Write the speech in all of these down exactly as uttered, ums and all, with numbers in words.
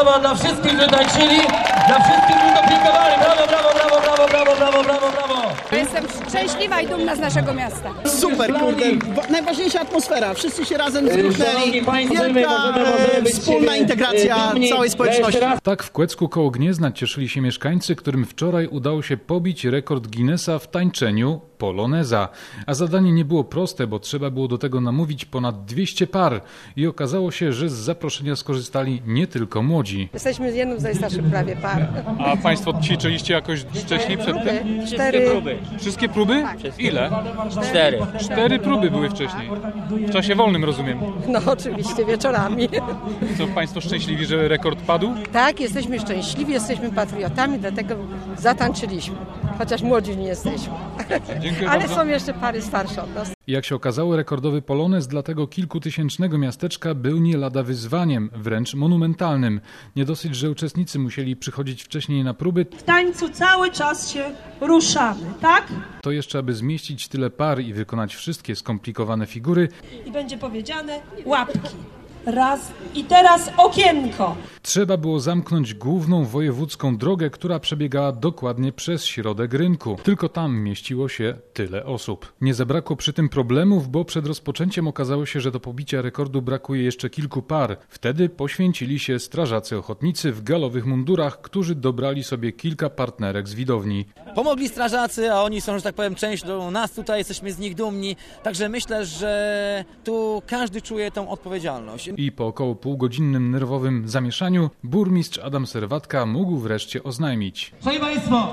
brawa dla wszystkich, którzy tańczyli, dla wszystkich, którzy dopingowali. Brawo, brawo, brawo, brawo, brawo, brawo, brawo, brawo. Jestem szczęśliwa i dumna z naszego miasta. Super, kurde. Najważniejsza atmosfera. Wszyscy się razem zgrupnęli. Wielka e, wspólna integracja całej społeczności. Tak w Kłecku koło Gniezna cieszyli się mieszkańcy, którym wczoraj udało się pobić rekord Guinnessa w tańczeniu poloneza. A zadanie nie było proste, bo trzeba było do tego namówić ponad dwieście par. I okazało się, że z zaproszenia skorzystali nie tylko młodzi. Jesteśmy jedną z najstarszych prawie par. A państwo ćwiczyliście jakoś wcześniej przed tym? Cztery próby. Wszystkie próby? Ile? Cztery. Cztery próby były wcześniej. W czasie wolnym, rozumiem. No oczywiście, wieczorami. Są państwo szczęśliwi, że rekord padł? Tak, jesteśmy szczęśliwi, jesteśmy patriotami, dlatego zatańczyliśmy. Chociaż młodzi nie jesteśmy. Dziękuję Ale bardzo. są jeszcze pary starsze od nas. Jak się okazało, rekordowy polonez dla tego kilkutysięcznego miasteczka był nie lada wyzwaniem, wręcz monumentalnym. Nie dosyć, że uczestnicy musieli przychodzić wcześniej na próby, W tańcu cały czas się ruszamy, tak? to jeszcze aby zmieścić tyle par i wykonać wszystkie skomplikowane figury, I będzie powiedziane łapki. Raz i teraz okienko. trzeba było zamknąć główną wojewódzką drogę, która przebiegała dokładnie przez środek rynku. Tylko tam mieściło się tyle osób. Nie zabrakło przy tym problemów, bo przed rozpoczęciem okazało się, że do pobicia rekordu brakuje jeszcze kilku par. Wtedy poświęcili się strażacy ochotnicy w galowych mundurach, którzy dobrali sobie kilka partnerek z widowni. Pomogli strażacy, a oni są, że tak powiem, częścią nas tutaj, jesteśmy z nich dumni. Także myślę, że tu każdy czuje tą odpowiedzialność. I po około półgodzinnym nerwowym zamieszaniu burmistrz Adam Serwatka mógł wreszcie oznajmić. Szanowni Państwo,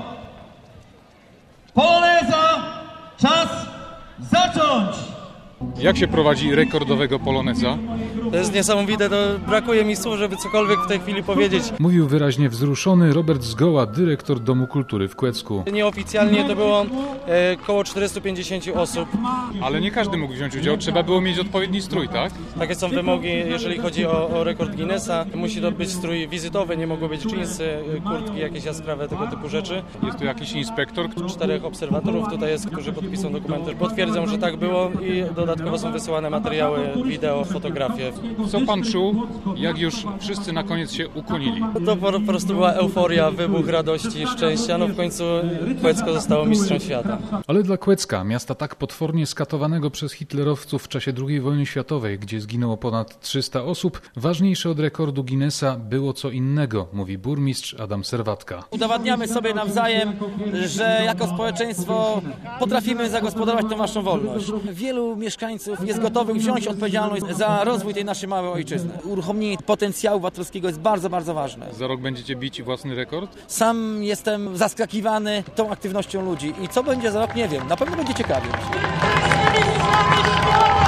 poloneza, czas zacząć! Jak się prowadzi rekordowego poloneza? To jest niesamowite, to brakuje mi słów, żeby cokolwiek w tej chwili powiedzieć. Mówił wyraźnie wzruszony Robert Zgoła, dyrektor Domu Kultury w Kłecku. Nieoficjalnie to było e, około czterysta pięćdziesiąt osób. Ale nie każdy mógł wziąć udział, trzeba było mieć odpowiedni strój, tak? Takie są wymogi, jeżeli chodzi o, o rekord Guinnessa. Musi to być strój wizytowy, nie mogą być dżinsy, kurtki, jakieś jaskrawe, tego typu rzeczy. Jest tu jakiś inspektor? Czterech obserwatorów tutaj jest, którzy podpiszą dokumenty. Potwierdzą, że tak było i dodatkowo są wysyłane materiały, wideo, fotografie. Co pan czuł, jak już wszyscy na koniec się ukłonili? To po, po prostu była euforia, wybuch radości, szczęścia. No w końcu Kłecko zostało mistrzem świata. Ale dla Kłecka, miasta tak potwornie skatowanego przez hitlerowców w czasie drugiej wojny światowej, gdzie zginęło ponad trzysta osób, ważniejsze od rekordu Guinnessa było co innego, mówi burmistrz Adam Serwatka. Udowadniamy sobie nawzajem, że jako społeczeństwo potrafimy zagospodarować tę naszą wolność. Wielu mieszkańców jest gotowych wziąć odpowiedzialność za rozwój tej naszej małej ojczyzny. Uruchomienie potencjału obywatelskiego jest bardzo, bardzo ważne. Za rok będziecie bić własny rekord? Sam jestem zaskakiwany tą aktywnością ludzi i co będzie za rok, nie wiem. Na pewno będzie ciekawie.